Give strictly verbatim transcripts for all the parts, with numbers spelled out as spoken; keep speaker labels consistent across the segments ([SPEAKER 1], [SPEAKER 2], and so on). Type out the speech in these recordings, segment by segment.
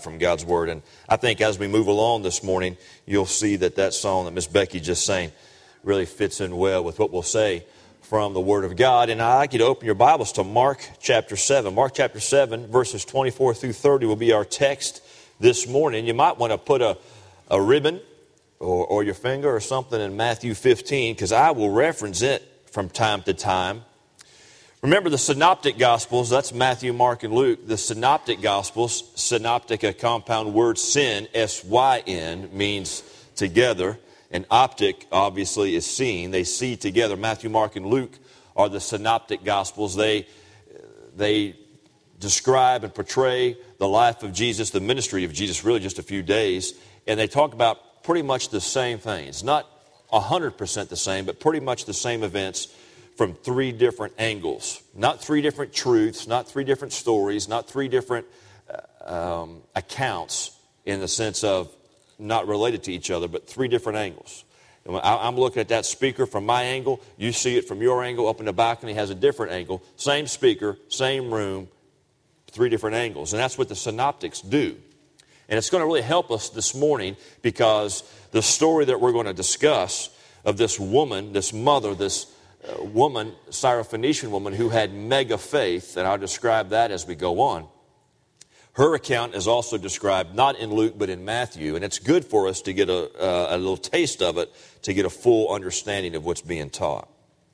[SPEAKER 1] from God's Word. And I think as we move along this morning, you'll see that that song that Miss Becky just sang really fits in well with what we'll say from the Word of God. And I'd like you to open your Bibles to Mark chapter seven. Mark chapter seven, verses twenty-four through thirty will be our text this morning. You might want to put a, a ribbon or, or your finger or something in Matthew fifteen, because I will reference it from time to time. Remember the Synoptic Gospels, that's Matthew, Mark, and Luke. The Synoptic Gospels, synoptic, a compound word, syn, S Y N, means together. And optic, obviously, is seen. They see together. Matthew, Mark, and Luke are the Synoptic Gospels. They, they describe and portray the life of Jesus, the ministry of Jesus, really just a few days. And they talk about pretty much the same things. Not one hundred percent the same, but pretty much the same events from three different angles. Not three different truths, not three different stories, not three different uh, um, accounts in the sense of not related to each other, but three different angles. And I'm looking at that speaker from my angle. You see it from your angle. Up in the balcony has a different angle. Same speaker, same room, three different angles. And that's what the synoptics do. And it's going to really help us this morning, because the story that we're going to discuss of this woman, this mother, this uh, woman, Syrophoenician woman who had mega faith, and I'll describe that as we go on. Her account is also described not in Luke but in Matthew, and it's good for us to get a, uh, a little taste of it to get a full understanding of what's being taught.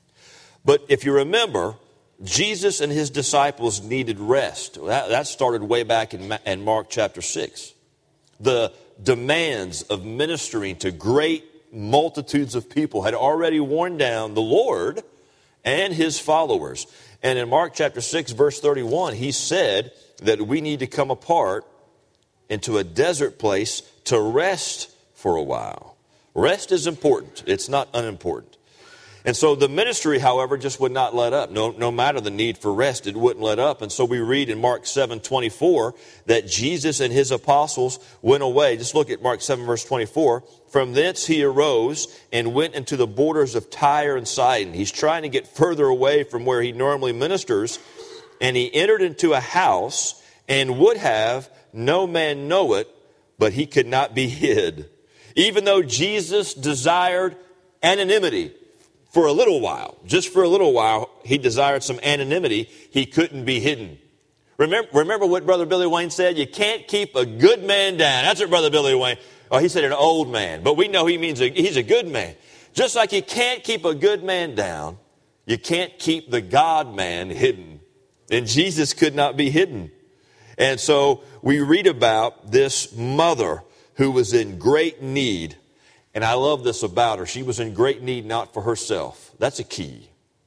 [SPEAKER 1] But if you remember, Jesus and his disciples needed rest. That, that started way back in, in Mark chapter six. The demands of ministering to great multitudes of people had already worn down the Lord and his followers. And in Mark chapter six, verse thirty-one, he said that we need to come apart into a desert place to rest for a while. Rest is important. It's not unimportant. And so the ministry, however, just would not let up. No, no matter the need for rest, it wouldn't let up. And so we read in Mark seven twenty-four that Jesus and his apostles went away. Just look at Mark seven, verse twenty-four. From thence he arose and went into the borders of Tyre and Sidon. He's trying to get further away from where he normally ministers. And he entered into a house and would have no man know it, but he could not be hid. Even though Jesus desired anonymity for a little while, just for a little while, he desired some anonymity, he couldn't be hidden. Remember, remember what Brother Billy Wayne said? You can't keep a good man down. That's what Brother Billy Wayne, oh, he said an old man, but we know he means a, he's a good man. Just like you can't keep a good man down, you can't keep the God man hidden. And Jesus could not be hidden. And so we read about this mother who was in great need. And I love this about her. She was in great need not for herself. That's a key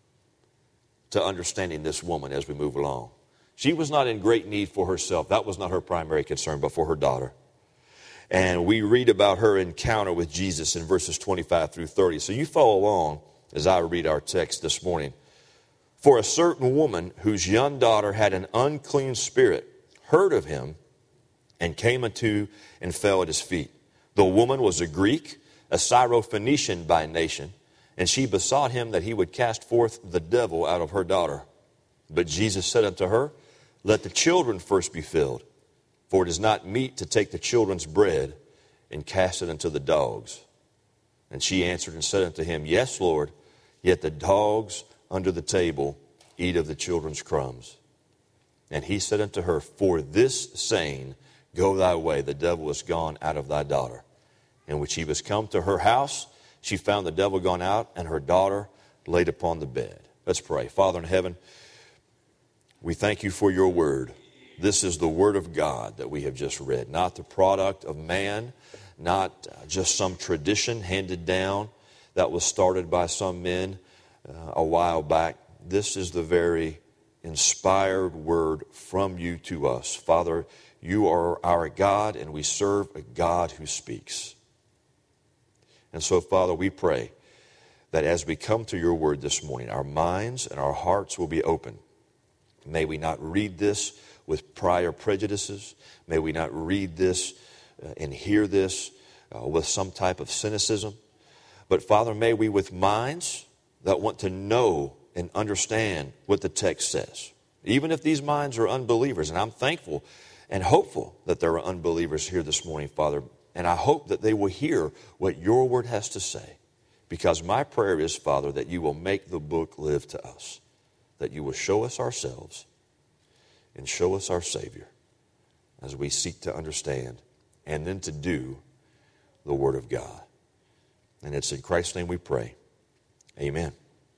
[SPEAKER 1] to understanding this woman as we move along. She was not in great need for herself. That was not her primary concern, but for her daughter. And we read about her encounter with Jesus in verses twenty-five through thirty. So you follow along as I read our text this morning. For a certain woman whose young daughter had an unclean spirit heard of him and came unto and fell at his feet. The woman was a Greek, a Syrophoenician by nation, and she besought him that he would cast forth the devil out of her daughter. But Jesus said unto her, Let the children first be filled, for it is not meet to take the children's bread and cast it unto the dogs. And she answered and said unto him, Yes, Lord, yet the dogs under the table eat of the children's crumbs. And he said unto her, For this saying, go thy way, the devil is gone out of thy daughter. And when she was come to her house, she found the devil gone out, and her daughter laid upon the bed. Let's pray. Father in heaven, we thank you for your word. This is the word of God that we have just read, not the product of man, not just some tradition handed down that was started by some men uh, a while back. This is the very inspired word from you to us. Father, you are our God, and we serve a God who speaks. And so, Father, we pray that as we come to your word this morning, our minds and our hearts will be open. May we not read this with prior prejudices. May we not read this uh, and hear this uh, with some type of cynicism. But, Father, may we with minds that want to know and understand what the text says. Even if these minds are unbelievers, and I'm thankful and hopeful that there are unbelievers here this morning, Father. And I hope that they will hear what your word has to say. Because my prayer is, Father, that you will make the book live to us. That you will show us ourselves and show us our Savior as we seek to understand and then to do the Word of God. And it's in Christ's name we pray. Amen.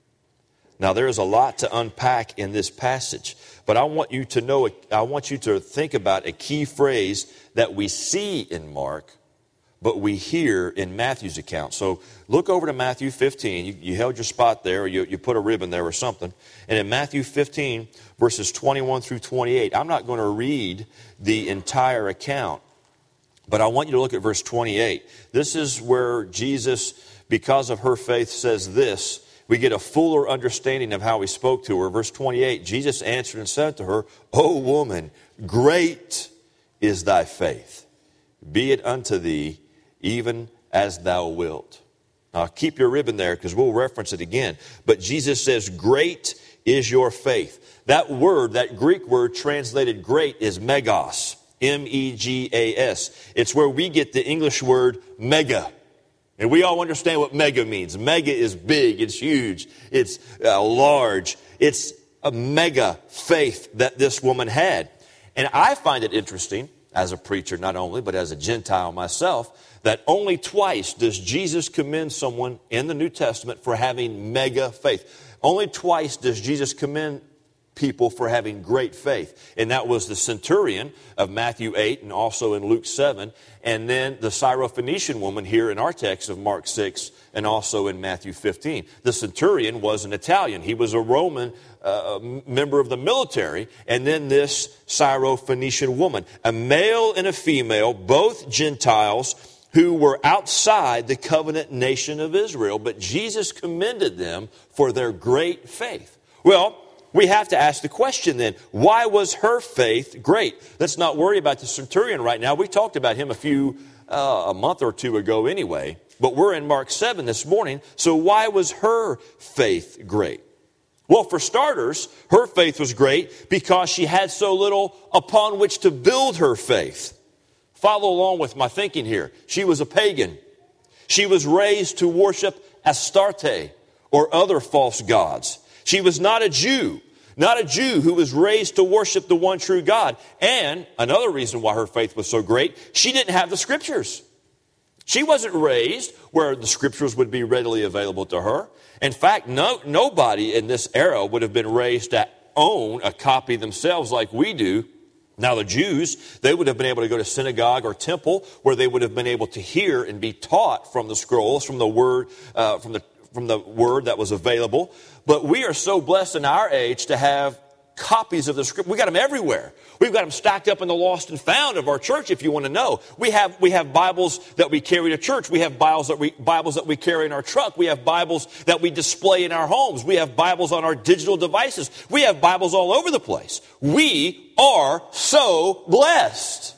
[SPEAKER 1] Now, there is a lot to unpack in this passage, but I want you to know, I want you to think about a key phrase that we see in Mark, but we hear in Matthew's account. So look over to Matthew fifteen. You, you held your spot there, or you, you put a ribbon there or something. And in Matthew fifteen, verses twenty-one through twenty-eight, I'm not going to read the entire account, but I want you to look at verse twenty-eight. This is where Jesus, because of her faith, says this. We get a fuller understanding of how he spoke to her. Verse twenty-eight, Jesus answered and said to her, O woman, great is thy faith. Be it unto thee even as thou wilt. Now keep your ribbon there because we'll reference it again. But Jesus says, great is your faith. That word, that Greek word translated great is megas. M E G A S. It's where we get the English word mega. And we all understand what mega means. Mega is big, it's huge, it's uh, large. It's a mega faith that this woman had. And I find it interesting, as a preacher not only, but as a Gentile myself, that only twice does Jesus commend someone in the New Testament for having mega faith. Only twice does Jesus commend people for having great faith. And that was the centurion of Matthew eight and also in Luke seven. And then the Syrophoenician woman here in our text of Mark six and also in Matthew fifteen. The centurion was an Italian. He was a Roman uh, member of the military. And then this Syrophoenician woman, a male and a female, both Gentiles who were outside the covenant nation of Israel. But Jesus commended them for their great faith. Well, we have to ask the question then, why was her faith great? Let's not worry about the centurion right now. We talked about him a few, uh, a month or two ago anyway. But we're in Mark seven this morning. So why was her faith great? Well, for starters, her faith was great because she had so little upon which to build her faith. Follow along with my thinking here. She was a pagan. She was raised to worship Astarte or other false gods. She was not a Jew, not a Jew who was raised to worship the one true God. And another reason why her faith was so great, she didn't have the Scriptures. She wasn't raised where the Scriptures would be readily available to her. In fact, no, nobody in this era would have been raised to own a copy themselves like we do. Now, the Jews, they would have been able to go to synagogue or temple where they would have been able to hear and be taught from the scrolls, from the word, uh, from the from the word that was available. But we are so blessed in our age to have copies of the scripture. We got them everywhere. We've got them stacked up in the lost and found of our church, if you want to know. We have we have Bibles that we carry to church. We have Bibles that we Bibles that we carry in our truck. We have Bibles that we display in our homes. We have Bibles on our digital devices. We have Bibles all over the place. We are so blessed.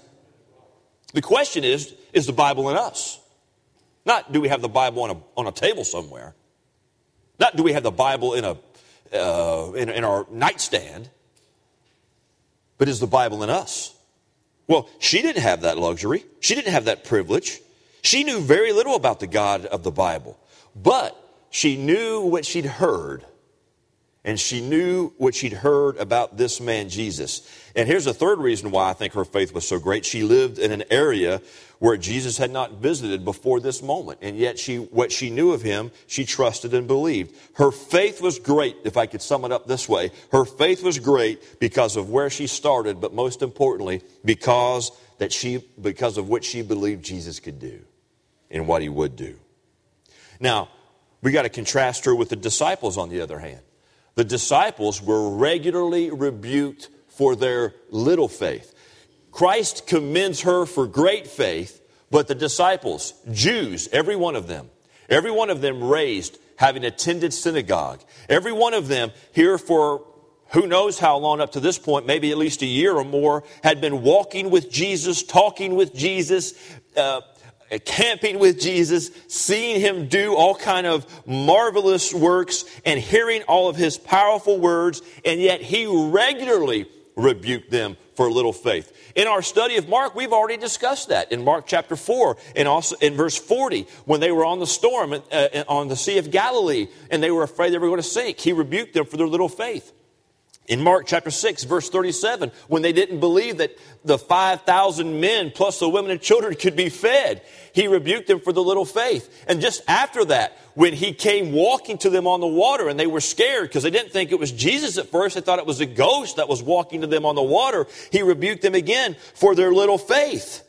[SPEAKER 1] The question is, is the Bible in us? Not do we have the Bible on a on a table somewhere. Not do we have the Bible in a uh, in, in our nightstand, but is the Bible in us? Well, she didn't have that luxury. She didn't have that privilege. She knew very little about the God of the Bible, but she knew what she'd heard, and she knew what she'd heard about this man, Jesus. And here's the third reason why I think her faith was so great. She lived in an area where Jesus had not visited before this moment. And yet she, what she knew of him, she trusted and believed. Her faith was great, if I could sum it up this way. Her faith was great because of where she started, but most importantly, because that she, because of what she believed Jesus could do and what he would do. Now, we got to contrast her with the disciples on the other hand. The disciples were regularly rebuked for their little faith. Christ commends her for great faith, but the disciples, Jews, every one of them, every one of them raised, having attended synagogue, every one of them here for who knows how long up to this point, maybe at least a year or more, had been walking with Jesus, talking with Jesus, uh, camping with Jesus, seeing him do all kind of marvelous works and hearing all of his powerful words, and yet he regularly rebuked them for little faith. In our study of Mark, we've already discussed that in Mark chapter four and also in verse forty, when they were on the storm uh, on the Sea of Galilee and they were afraid they were going to sink. He rebuked them for their little faith. In Mark chapter six, verse thirty-seven, when they didn't believe that the five thousand men plus the women and children could be fed, he rebuked them for the little faith. And just after that, when he came walking to them on the water and they were scared because they didn't think it was Jesus at first, they thought it was a ghost that was walking to them on the water, he rebuked them again for their little faith.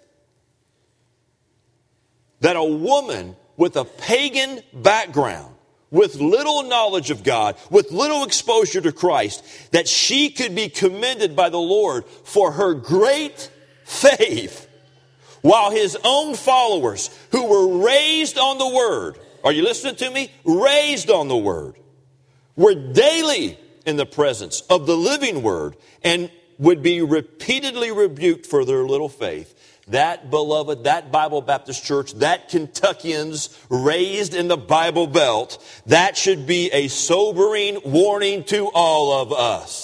[SPEAKER 1] That a woman with a pagan background, with little knowledge of God, with little exposure to Christ, that she could be commended by the Lord for her great faith, while his own followers who were raised on the Word, are you listening to me? Raised on the Word, were daily in the presence of the living Word and would be repeatedly rebuked for their little faith. That, beloved, that Bible Baptist Church, that Kentuckians raised in the Bible Belt, that should be a sobering warning to all of us.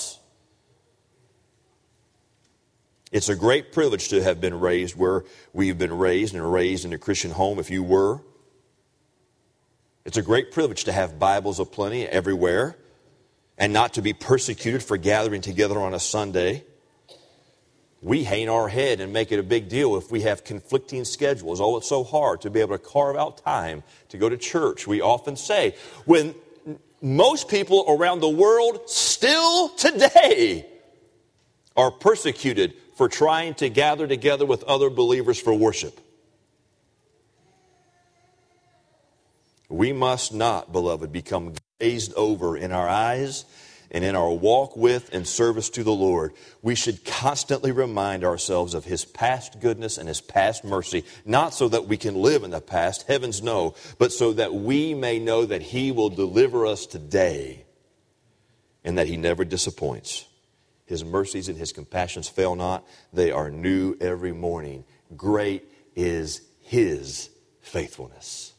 [SPEAKER 1] It's a great privilege to have been raised where we've been raised and raised in a Christian home, if you were. It's a great privilege to have Bibles aplenty everywhere and not to be persecuted for gathering together on a Sunday. We hang our head and make it a big deal if we have conflicting schedules. Oh, it's so hard to be able to carve out time to go to church. We often say, when most people around the world still today are persecuted for trying to gather together with other believers for worship. We must not, beloved, become glazed over in our eyes and in our walk with and service to the Lord. We should constantly remind ourselves of His past goodness and His past mercy, not so that we can live in the past, heavens no, but so that we may know that He will deliver us today and that He never disappoints. His mercies and His compassions fail not. They are new every morning. Great is His faithfulness.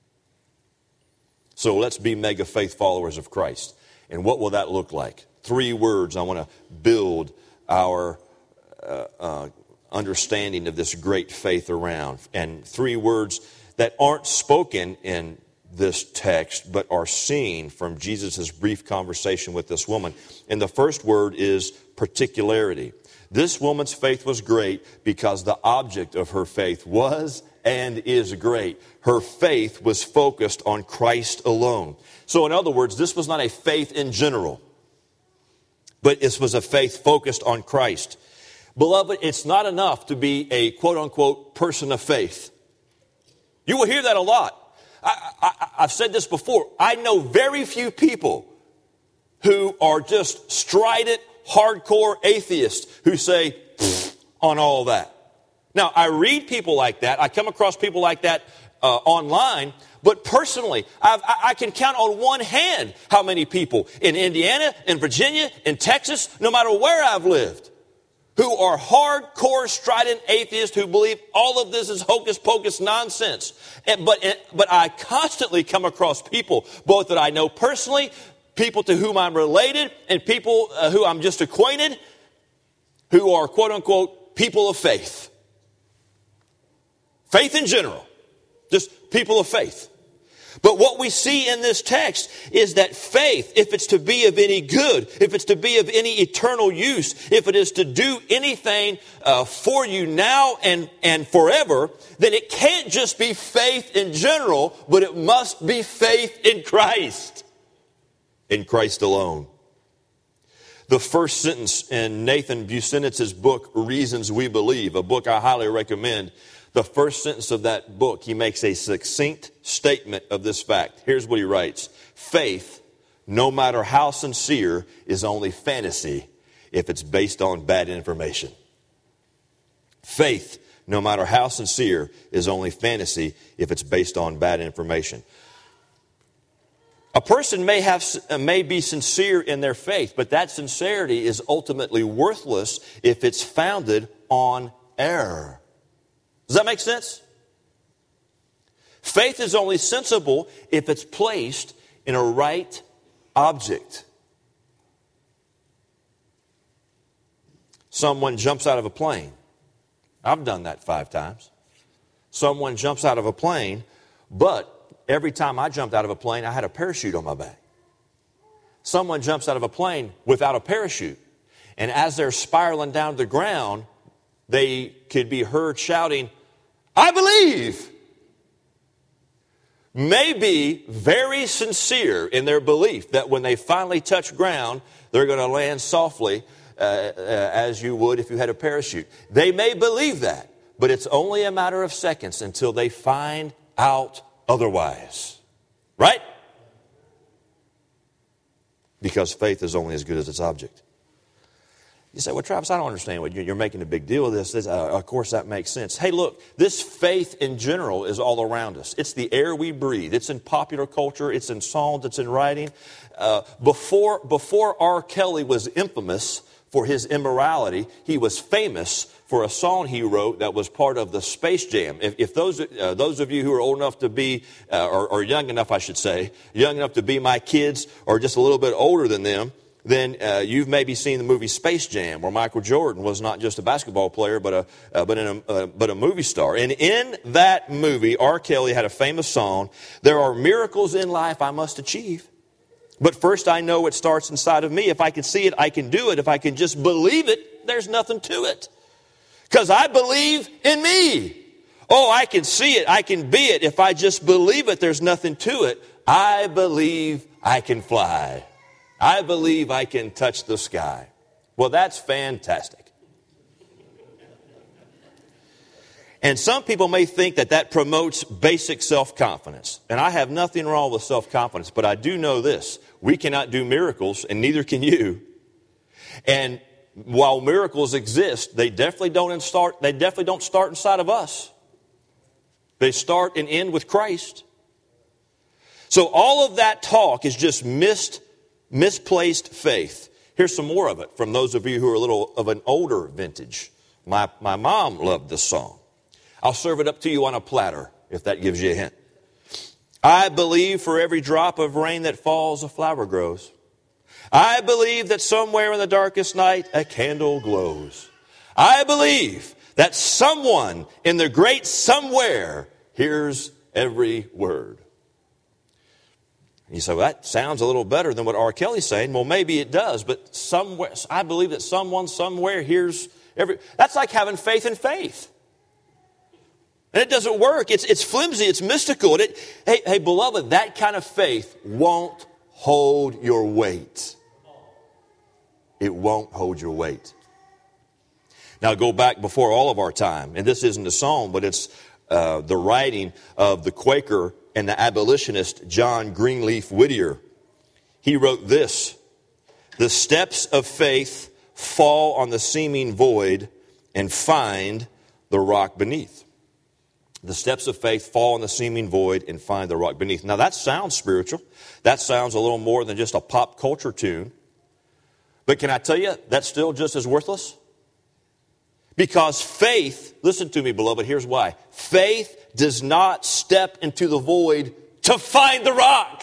[SPEAKER 1] So let's be mega faith followers of Christ. And what will that look like? Three words I want to build our uh, uh, understanding of this great faith around. And three words that aren't spoken in this text, but are seen from Jesus' brief conversation with this woman. And the first word is particularity. This woman's faith was great because the object of her faith was and is great. Her faith was focused on Christ alone. So in other words, this was not a faith in general, but this was a faith focused on Christ. Beloved, it's not enough to be a quote-unquote person of faith. You will hear that a lot. I, I, I've said this before. I know very few people who are just strident, hardcore atheists who say, on all that. Now, I read people like that. I come across people like that uh, online. But personally, I've, I, I can count on one hand how many people in Indiana, in Virginia, in Texas, no matter where I've lived, who are hardcore, strident atheists who believe all of this is hocus-pocus nonsense. And, but, but I constantly come across people, both that I know personally, people to whom I'm related, and people uh, who I'm just acquainted, who are quote-unquote people of faith. Faith in general. Just people of faith. But what we see in this text is that faith, if it's to be of any good, if it's to be of any eternal use, if it is to do anything uh, for you now and, and forever, then it can't just be faith in general, but it must be faith in Christ. In Christ alone. The first sentence in Nathan Bucenitz's book, Reasons We Believe, a book I highly recommend, the first sentence of that book, he makes a succinct statement of this fact. Here's what he writes. Faith, no matter how sincere, is only fantasy if it's based on bad information. Faith, no matter how sincere, is only fantasy if it's based on bad information. A person may have may be sincere in their faith, but that sincerity is ultimately worthless if it's founded on error. Does that make sense? Faith is only sensible if it's placed in a right object. Someone jumps out of a plane. I've done that five times. Someone jumps out of a plane, but every time I jumped out of a plane, I had a parachute on my back. Someone jumps out of a plane without a parachute, and as they're spiraling down to the ground, they could be heard shouting, "I believe!" May be very sincere in their belief that when they finally touch ground, they're going to land softly uh, uh, as you would if you had a parachute. They may believe that, but it's only a matter of seconds until they find out otherwise. Right? Because faith is only as good as its object. You say, well, Travis, I don't understand what you're making a big deal of this. this uh, of course, that makes sense. Hey, look, this faith in general is all around us. It's the air we breathe. It's in popular culture. It's in songs. It's in writing. Uh, before, before R. Kelly was infamous for his immorality, he was famous for a song he wrote that was part of the Space Jam. If, if those uh, those of you who are old enough to be, uh, or, or young enough, I should say, young enough to be my kids, or just a little bit older than them, then uh, you've maybe seen the movie Space Jam, where Michael Jordan was not just a basketball player, but a uh, but, in a, uh, but a movie star. And in that movie, R. Kelly had a famous song, "There are miracles in life I must achieve. But first I know it starts inside of me. If I can see it, I can do it. If I can just believe it, there's nothing to it. Because I believe in me. Oh, I can see it. I can be it. If I just believe it, there's nothing to it. I believe I can fly. I believe I can touch the sky." Well, that's fantastic. And some people may think that that promotes basic self-confidence. And I have nothing wrong with self-confidence, but I do know this. We cannot do miracles, and neither can you. And while miracles exist, they definitely don't start, they definitely don't start inside of us. They start and end with Christ. So all of that talk is just missed, misplaced faith. Here's some more of it from those of you who are a little of an older vintage. My, my mom loved this song. I'll serve it up to you on a platter, if that gives you a hint. I believe for every drop of rain that falls, a flower grows. I believe that somewhere in the darkest night, a candle glows. I believe that someone in the great somewhere hears every word. You say, well, that sounds a little better than what R. Kelly's saying. Well, maybe it does, but somewhere, I believe that someone somewhere hears every... That's like having faith in faith. And it doesn't work. It's, it's flimsy. It's mystical. It, hey, hey, beloved, that kind of faith won't hold your weight. It won't hold your weight. Now, go back before all of our time. And this isn't a song, but it's uh, the writing of the Quaker and the abolitionist John Greenleaf Whittier. He wrote this: "The steps of faith fall on the seeming void and find the rock beneath." The steps of faith fall in the seeming void and find the rock beneath. Now that sounds spiritual. That sounds a little more than just a pop culture tune. But can I tell you, that's still just as worthless? Because faith, listen to me, beloved, here's why. Faith does not step into the void to find the rock.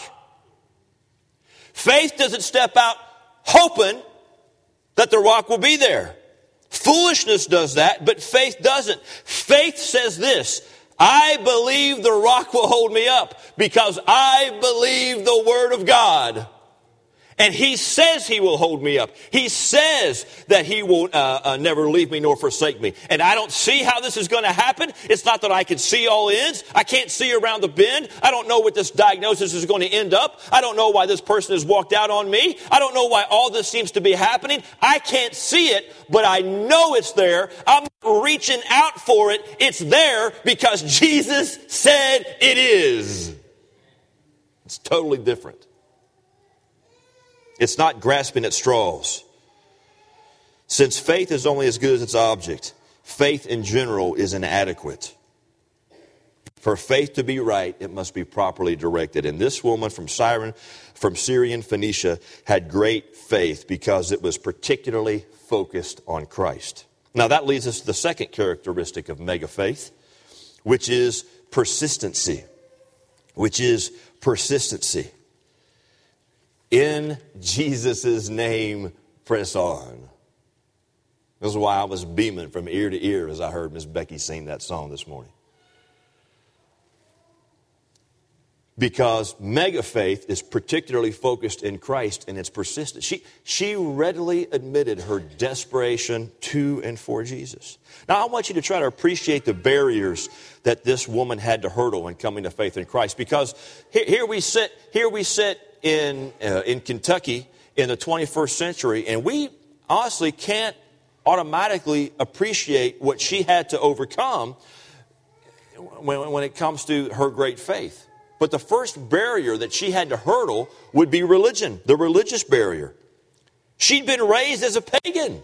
[SPEAKER 1] Faith doesn't step out hoping that the rock will be there. Foolishness does that, but faith doesn't. Faith says this: I believe the rock will hold me up because I believe the Word of God. And He says He will hold me up. He says that He will uh, uh, never leave me nor forsake me. And I don't see how this is going to happen. It's not that I can see all ends. I can't see around the bend. I don't know what this diagnosis is going to end up. I don't know why this person has walked out on me. I don't know why all this seems to be happening. I can't see it, but I know it's there. I'm reaching out for it. It's there because Jesus said it is. It's totally different. It's not grasping at straws. Since faith is only as good as its object, faith in general is inadequate. For faith to be right, it must be properly directed. And this woman from Syrian, from Syrian Phoenicia had great faith because it was particularly focused on Christ. Now that leads us to the second characteristic of mega faith, which is persistency. Which is persistency. In Jesus' name, press on. This is why I was beaming from ear to ear as I heard Miss Becky sing that song this morning. Because mega faith is particularly focused in Christ and it's persistent. She, she readily admitted her desperation to and for Jesus. Now, I want you to try to appreciate the barriers that this woman had to hurdle in coming to faith in Christ. Because here, here we sit, here we sit in, uh, in Kentucky in the twenty-first century, and we honestly can't automatically appreciate what she had to overcome when, when it comes to her great faith. But the first barrier that she had to hurdle would be religion, the religious barrier. She'd been raised as a pagan.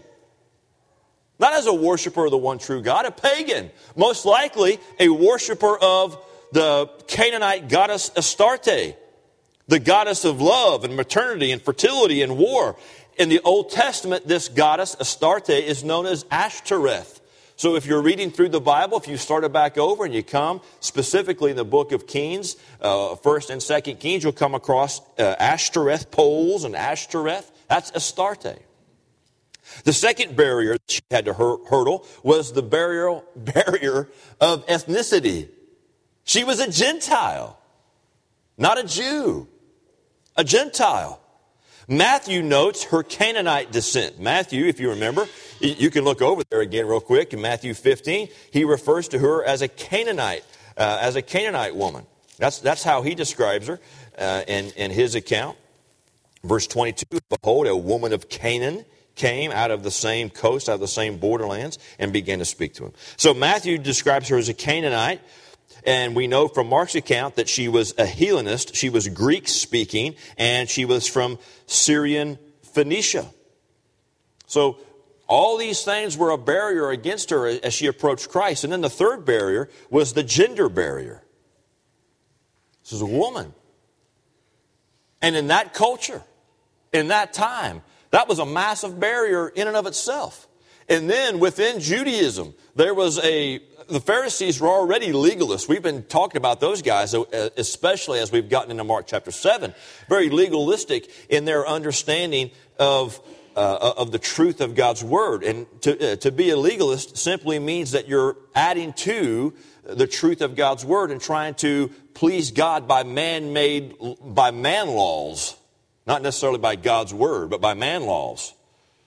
[SPEAKER 1] Not as a worshiper of the one true God, a pagan. Most likely a worshiper of the Canaanite goddess Astarte, the goddess of love and maternity and fertility and war. In the Old Testament, this goddess Astarte is known as Ashtoreth. So if you're reading through the Bible, if you started back over and you come specifically in the book of Kings, uh, First and Second Kings, you'll come across uh, Ashtoreth poles and Ashtoreth. That's Astarte. The second barrier that she had to hur- hurdle was the barrier, barrier of ethnicity. She was a Gentile, not a Jew, a Gentile. Matthew notes her Canaanite descent. Matthew, if you remember, you can look over there again real quick in Matthew fifteen. He refers to her as a Canaanite, uh, as a Canaanite woman. That's that's how he describes her uh, in in his account. Verse twenty-two: Behold, a woman of Canaan came out of the same coast, out of the same borderlands, and began to speak to him. So Matthew describes her as a Canaanite. And we know from Mark's account that she was a Hellenist, she was Greek-speaking, and she was from Syrian Phoenicia. So all these things were a barrier against her as she approached Christ. And then the third barrier was the gender barrier. This is a woman. And in that culture, in that time, that was a massive barrier in and of itself. And then within Judaism, there was a... The Pharisees were already legalists. We've been talking about those guys, especially as we've gotten into Mark chapter seven. Very legalistic in their understanding of uh, of the truth of God's word. And to, uh, to be a legalist simply means that you're adding to the truth of God's word and trying to please God by man-made, by man laws. Not necessarily by God's word, but by man laws.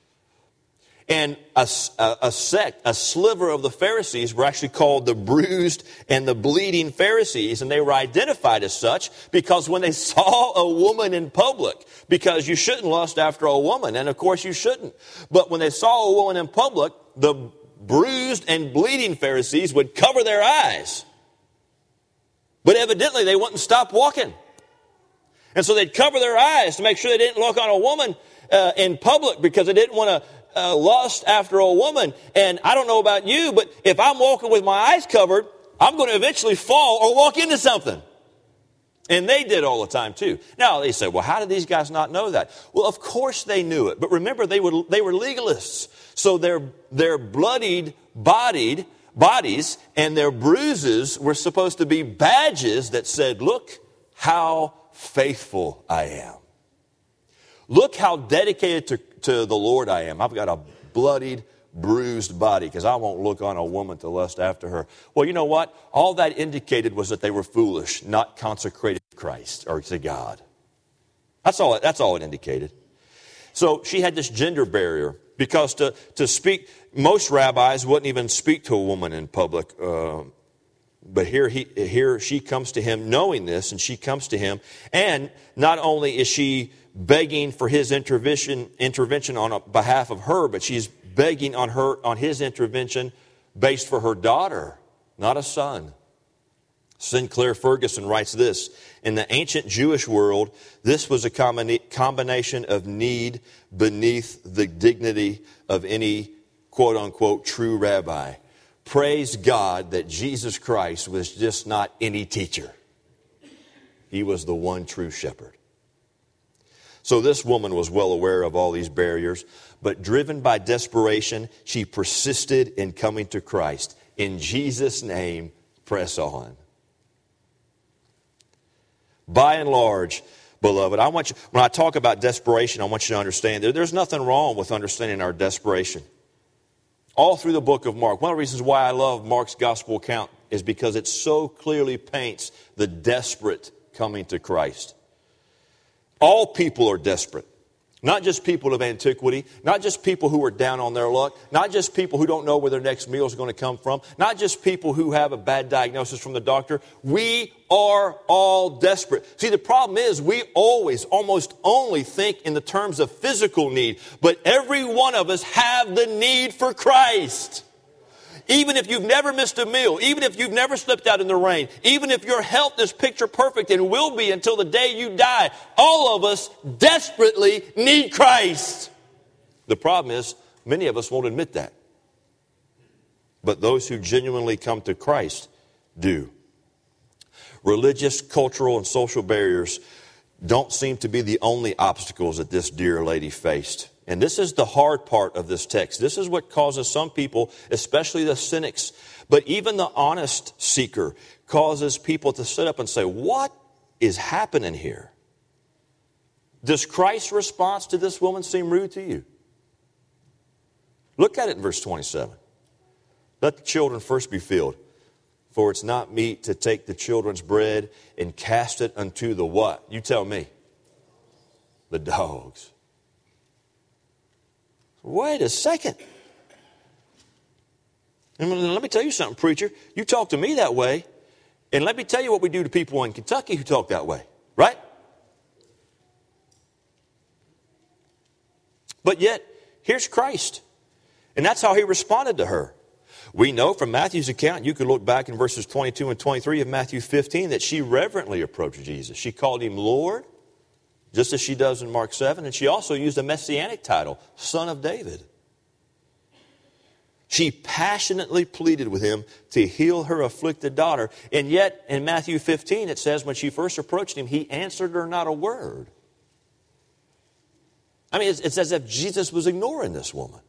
[SPEAKER 1] And a, a, a sect, a sliver of the Pharisees were actually called the bruised and the bleeding Pharisees. And they were identified as such because when they saw a woman in public, because you shouldn't lust after a woman, and of course you shouldn't. But when they saw a woman in public, the bruised and bleeding Pharisees would cover their eyes. But evidently they wouldn't stop walking. And so they'd cover their eyes to make sure they didn't look on a woman uh, in public because they didn't want to Uh, lust after a woman. And I don't know about you, but if I'm walking with my eyes covered, I'm going to eventually fall or walk into something. And they did all the time too. Now they say, well, how did these guys not know that? Well, of course they knew it. But remember, they were they were legalists. So their their bloodied bodied bodies and their bruises were supposed to be badges that said, look how faithful I am. Look how dedicated to, to the Lord I am. I've got a bloodied, bruised body because I won't look on a woman to lust after her. Well, you know what? All that indicated was that they were foolish, not consecrated to Christ or to God. That's all, that's all it indicated. So she had this gender barrier because to, to speak, most rabbis wouldn't even speak to a woman in public. Uh, but here, he, here she comes to him knowing this, and she comes to him. And not only is she begging for his intervention intervention on behalf of her, but she's begging on her on his intervention based for her daughter, not a son. Sinclair Ferguson writes this: in the ancient Jewish world, this was a combina- combination of need beneath the dignity of any quote-unquote true rabbi. Praise God that Jesus Christ was just not any teacher. He was the one true shepherd. So this woman was well aware of all these barriers, but driven by desperation, she persisted in coming to Christ. In Jesus' name, press on. By and large, beloved, I want you, when I talk about desperation, I want you to understand that there's nothing wrong with understanding our desperation. all through the book of Mark. One of the reasons why I love Mark's gospel account is because it so clearly paints the desperate coming to Christ. All people are desperate. Not just people of antiquity, not just people who are down on their luck, not just people who don't know where their next meal is going to come from, not just people who have a bad diagnosis from the doctor. We are all desperate. See, the problem is we always, almost only think in the terms of physical need, but every one of us have the need for Christ. Even if you've never missed a meal, even if you've never slipped out in the rain, even if your health is picture perfect and will be until the day you die, all of us desperately need Christ. The problem is, many of us won't admit that. But those who genuinely come to Christ do. Religious, cultural, and social barriers don't seem to be the only obstacles that this dear lady faced. And this is the hard part of this text. This is what causes some people, especially the cynics, but even the honest seeker, causes people to sit up and say, what is happening here? Does Christ's response to this woman seem rude to you? Look at it in verse twenty-seven. Let the children first be filled, for it's not meet to take the children's bread and cast it unto the what? You tell me. The dogs. Wait a second. And let me tell you something, preacher. You talk to me that way, and let me tell you what we do to people in Kentucky who talk that way, right? But yet, here's Christ. And that's how he responded to her. We know from Matthew's account, you could look back in verses twenty-two and twenty-three of Matthew fifteen, that she reverently approached Jesus. She called him Lord, just as she does in Mark seven, and she also used a messianic title, Son of David. She passionately pleaded with him to heal her afflicted daughter, and yet in Matthew fifteen it says when she first approached him, he answered her not a word. I mean, it's, it's as if Jesus was ignoring this woman.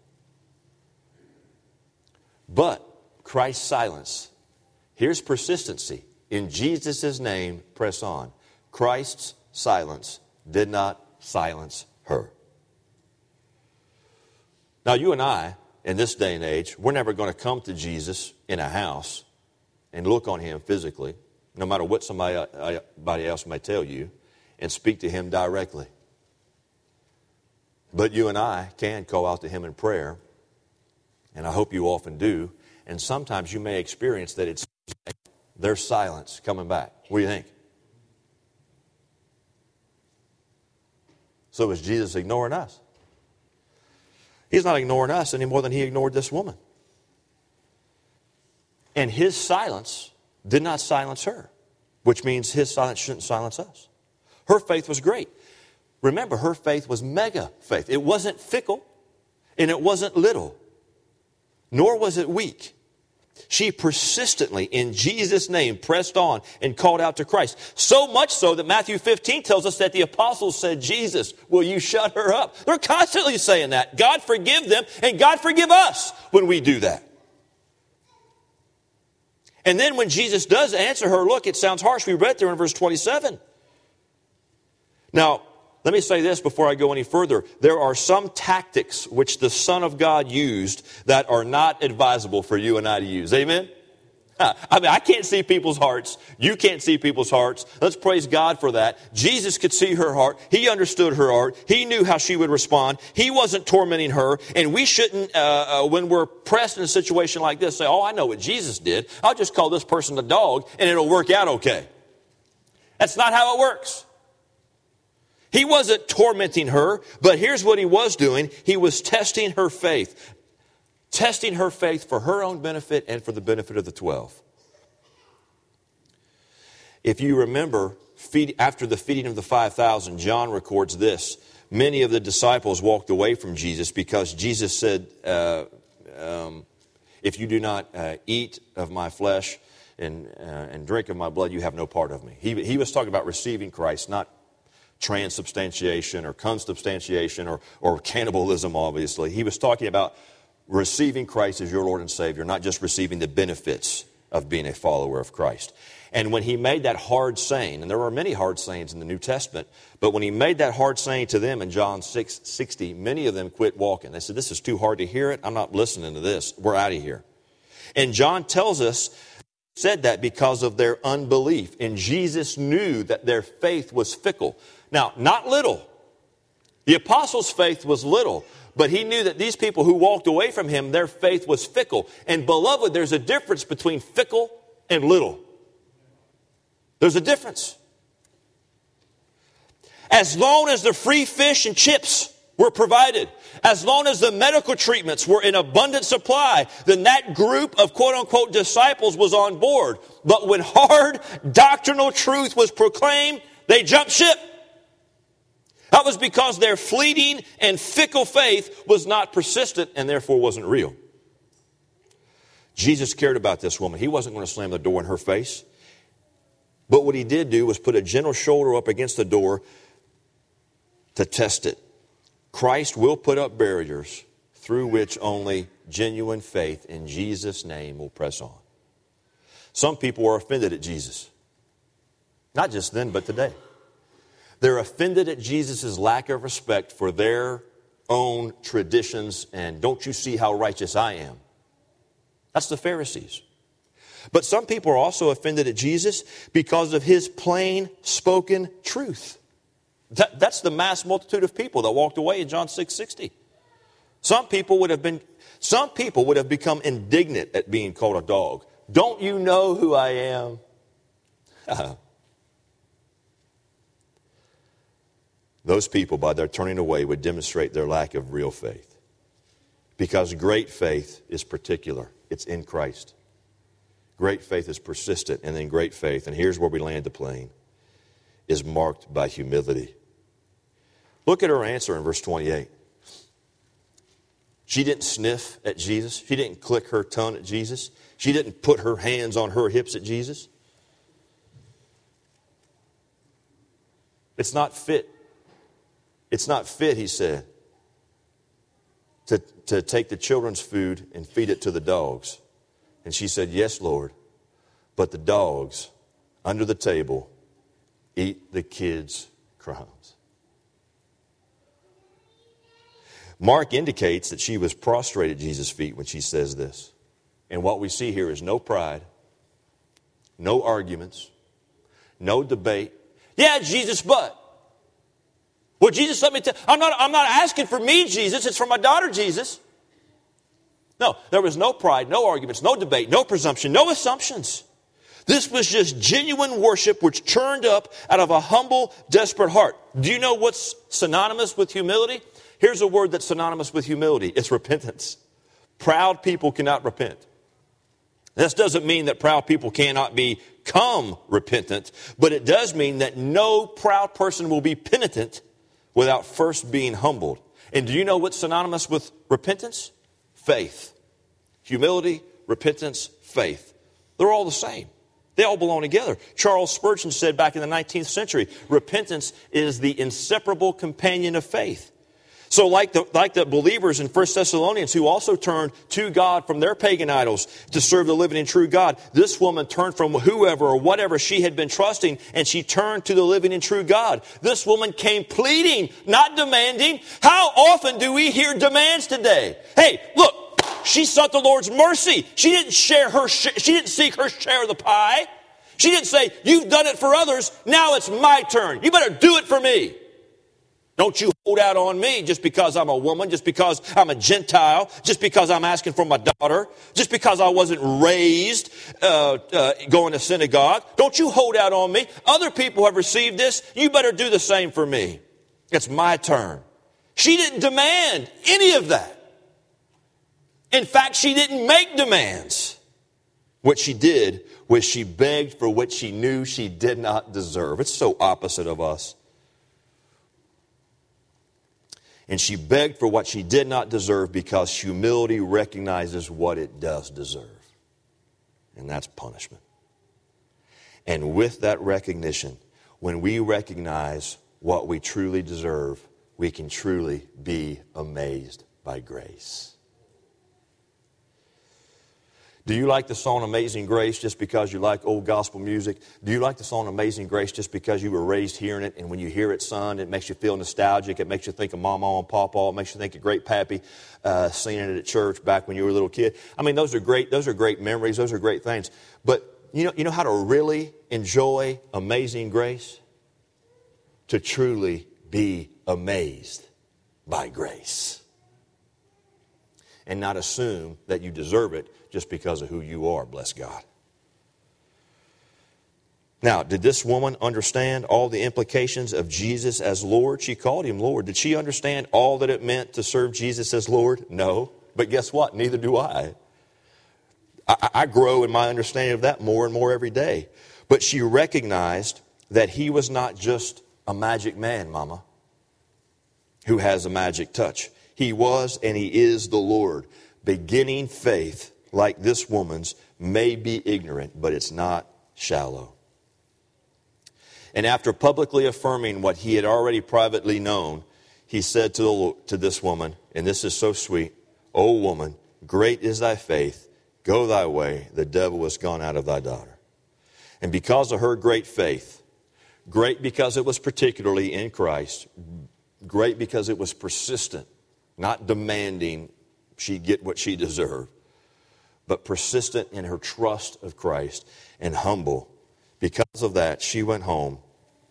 [SPEAKER 1] But Christ's silence. Here's persistency. In Jesus' name, press on. Christ's silence did not silence her. Now, you and I, in this day and age, we're never going to come to Jesus in a house and look on him physically, no matter what somebody, somebody else may tell you, and speak to him directly. But you and I can call out to him in prayer, and I hope you often do, and sometimes you may experience that it's there's silence coming back. What do you think? So is Jesus ignoring us? He's not ignoring us any more than he ignored this woman. And his silence did not silence her, which means his silence shouldn't silence us. Her faith was great. Remember, her faith was mega faith. It wasn't fickle, and it wasn't little, nor was it weak. She persistently, in Jesus' name, pressed on and called out to Christ. So much so that Matthew fifteen tells us that the apostles said, Jesus, will you shut her up? They're constantly saying that. God forgive them, and God forgive us when we do that. And then when Jesus does answer her, look, it sounds harsh. We read there in verse twenty-seven. Now, let me say this before I go any further. There are some tactics which the Son of God used that are not advisable for you and I to use. Amen? I mean, I can't see people's hearts. You can't see people's hearts. Let's praise God for that. Jesus could see her heart. He understood her heart. He knew how she would respond. He wasn't tormenting her. And we shouldn't, uh, uh, when we're pressed in a situation like this, say, oh, I know what Jesus did. I'll just call this person a dog and it'll work out okay. That's not how it works. He wasn't tormenting her, but here's what he was doing. He was testing her faith. Testing her faith for her own benefit and for the benefit of the twelve. If you remember, feed, after the feeding of the five thousand, John records this. Many of the disciples walked away from Jesus because Jesus said, uh, um, if you do not uh, eat of my flesh and, uh, and drink of my blood, you have no part of me. He, he was talking about receiving Christ, not transubstantiation or consubstantiation or, or cannibalism, obviously. He was talking about receiving Christ as your Lord and Savior, not just receiving the benefits of being a follower of Christ. And when he made that hard saying, and there are many hard sayings in the New Testament, but when he made that hard saying to them in John six sixty, many of them quit walking. They said, this is too hard to hear it. I'm not listening to this. We're out of here. And John tells us, said that because of their unbelief. And Jesus knew that their faith was fickle. Now, not little. The apostles' faith was little. But he knew that these people who walked away from him, their faith was fickle. And beloved, there's a difference between fickle and little. There's a difference. As long as the free fish and chips were provided, as long as the medical treatments were in abundant supply, then that group of quote-unquote disciples was on board. But when hard doctrinal truth was proclaimed, they jumped ship. That was because their fleeting and fickle faith was not persistent and therefore wasn't real. Jesus cared about this woman. He wasn't going to slam the door in her face. But what he did do was put a gentle shoulder up against the door to test it. Christ will put up barriers through which only genuine faith in Jesus' name will press on. Some people are offended at Jesus. Not just then, but today. They're offended at Jesus' lack of respect for their own traditions and don't you see how righteous I am? That's the Pharisees. But some people are also offended at Jesus because of his plain spoken truth. That, that's the mass multitude of people that walked away in John six sixty. Some people would have been, some people would have become indignant at being called a dog. Don't you know who I am? Those people, by their turning away, would demonstrate their lack of real faith. Because great faith is particular. It's in Christ. Great faith is persistent, and then great faith, and here's where we land the plane, is marked by humility. Look at her answer in verse twenty-eight. She didn't sniff at Jesus. She didn't click her tongue at Jesus. She didn't put her hands on her hips at Jesus. It's not fit. It's not fit, he said, to, to take the children's food and feed it to the dogs. And she said, yes, Lord, but the dogs under the table eat the kids' crumbs. Mark indicates that she was prostrate at Jesus' feet when she says this. And what we see here is no pride, no arguments, no debate. Yeah, Jesus, but. Well, Jesus, let me tell you, I'm not, I'm not asking for me, Jesus. It's for my daughter, Jesus. No, there was no pride, no arguments, no debate, no presumption, no assumptions. This was just genuine worship which churned up out of a humble, desperate heart. Do you know what's synonymous with humility? Here's a word that's synonymous with humility. It's repentance. Proud people cannot repent. This doesn't mean that proud people cannot become repentant, but it does mean that no proud person will be penitent without first being humbled. And do you know what's synonymous with repentance? Faith. Humility, repentance, faith. They're all the same. They all belong together. Charles Spurgeon said back in the nineteenth century, repentance is the inseparable companion of faith. So like the, like the believers in First Thessalonians who also turned to God from their pagan idols to serve the living and true God, this woman turned from whoever or whatever she had been trusting and she turned to the living and true God. This woman came pleading, not demanding. How often do we hear demands today? Hey, look, she sought the Lord's mercy. She didn't share her, she didn't seek her share of the pie. She didn't say, you've done it for others, now it's my turn. You better do it for me. Don't you hold out on me just because I'm a woman, just because I'm a Gentile, just because I'm asking for my daughter, just because I wasn't raised uh, uh, going to synagogue. Don't you hold out on me. Other people have received this. You better do the same for me. It's my turn. She didn't demand any of that. In fact, she didn't make demands. What she did was she begged for what she knew she did not deserve. It's so opposite of us. And she begged for what she did not deserve because humility recognizes what it does deserve. And that's punishment. And with that recognition, when we recognize what we truly deserve, we can truly be amazed by grace. Do you like the song Amazing Grace just because you like old gospel music? Do you like the song Amazing Grace just because you were raised hearing it, and when you hear it sung, it makes you feel nostalgic, it makes you think of Mama and Papa, it makes you think of Great Pappy uh, singing it at church back when you were a little kid? I mean, those are great, those are great memories, those are great things. But you know, you know how to really enjoy Amazing Grace? To truly be amazed by grace. And not assume that you deserve it just because of who you are, bless God. Now, did this woman understand all the implications of Jesus as Lord? She called him Lord. Did she understand all that it meant to serve Jesus as Lord? No. But guess what? Neither do I. I, I grow in my understanding of that more and more every day. But she recognized that he was not just a magic man, Mama, who has a magic touch. He was and he is the Lord. Beginning faith like this woman's may be ignorant, but it's not shallow. And after publicly affirming what he had already privately known, he said to, the, to this woman, and this is so sweet, "O woman, great is thy faith. Go thy way. The devil is gone out of thy daughter." And because of her great faith, great because it was particularly in Christ, great because it was persistent, not demanding she get what she deserved, but persistent in her trust of Christ and humble. Because of that, she went home,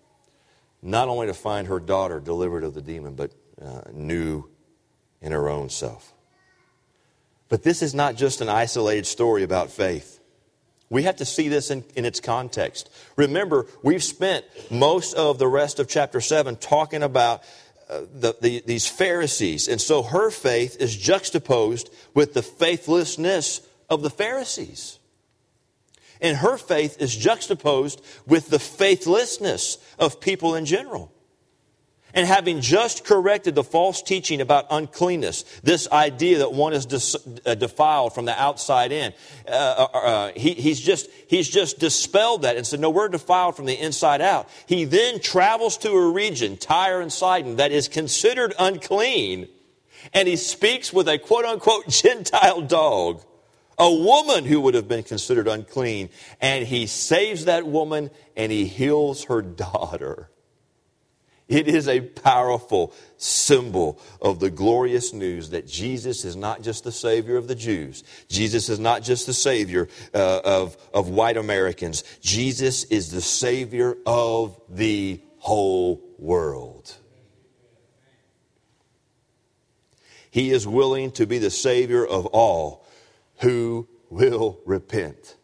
[SPEAKER 1] not only to find her daughter delivered of the demon, but uh, new in her own self. But this is not just an isolated story about faith. We have to see this in, in its context. Remember, we've spent most of the rest of chapter seven talking about uh, the, the, these Pharisees. And so her faith is juxtaposed with the faithlessness of the Pharisees. And her faith is juxtaposed with the faithlessness of people in general. And having just corrected the false teaching about uncleanness, this idea that one is dis, uh, defiled from the outside in, uh, uh, he, he's just he's just dispelled that and said, no, we're defiled from the inside out. He then travels to a region, Tyre and Sidon, that is considered unclean, and he speaks with a quote-unquote Gentile dog, a woman who would have been considered unclean, and he saves that woman and he heals her daughter. It is a powerful symbol of the glorious news that Jesus is not just the Savior of the Jews. Jesus is not just the Savior uh, of, of white Americans. Jesus is the Savior of the whole world. He is willing to be the Savior of all who will repent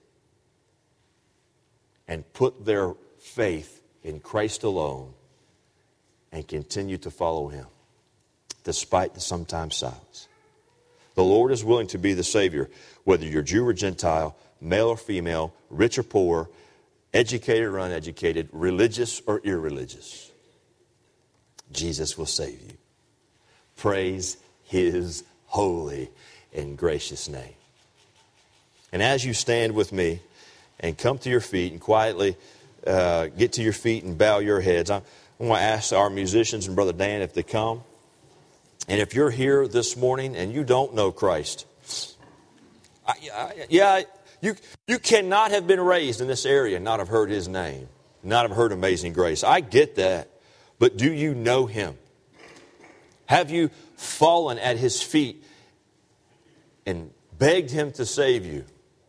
[SPEAKER 1] and put their faith in Christ alone and continue to follow Him, despite the sometimes silence. The Lord is willing to be the Savior, whether you're Jew or Gentile, male or female, rich or poor, educated or uneducated, religious or irreligious. Jesus will save you. Praise His holy and gracious name. And as you stand with me and come to your feet and quietly uh, get to your feet and bow your heads, I'm I want to ask our musicians and Brother Dan if they come. And if you're here this morning and you don't know Christ, I, I, yeah, you you cannot have been raised in this area and not have heard His name, not have heard Amazing Grace. I get that. But do you know Him? Have you fallen at His feet and begged Him to save you?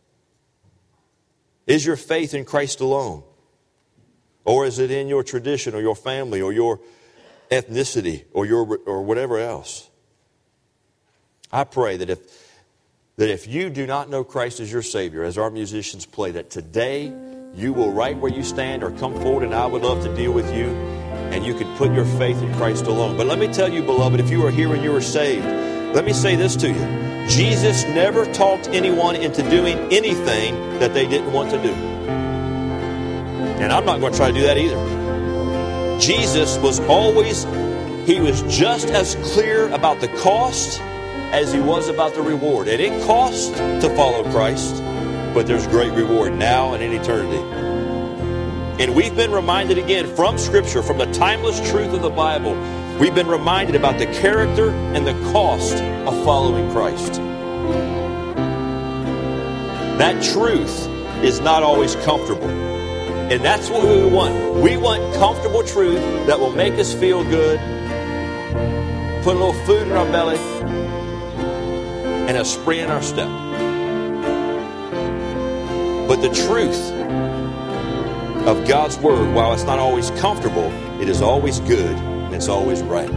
[SPEAKER 1] Is your faith in Christ alone? Or is it in your tradition or your family or your ethnicity or your or whatever else? I pray that if that if you do not know Christ as your Savior, as our musicians play, that today you will right where you stand or come forward, and I would love to deal with you, and you could put your faith in Christ alone. But let me tell you, beloved, if you are here and you are saved, let me say this to you. Jesus never talked anyone into doing anything that they didn't want to do. And I'm not going to try to do that either. Jesus was always, He was just as clear about the cost as He was about the reward. And it costs to follow Christ, but there's great reward now and in eternity. And we've been reminded again from Scripture, from the timeless truth of the Bible, we've been reminded about the character and the cost of following Christ. That truth is not always comfortable. And that's what we want. We want comfortable truth that will make us feel good, put a little food in our belly, and a spring in our step. But the truth of God's Word, while it's not always comfortable, it is always good and it's always right.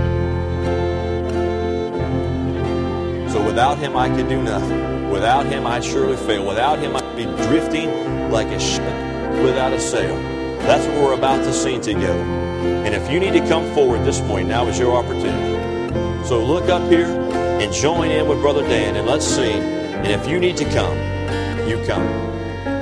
[SPEAKER 1] So without Him, I could do nothing. Without Him, I surely fail. Without Him, I'd be drifting like a ship without a sail. That's what we're about to sing together. And if you need to come forward this morning, now is your opportunity. So look up here and join in with Brother Dan and let's sing. And if you need to come, you come.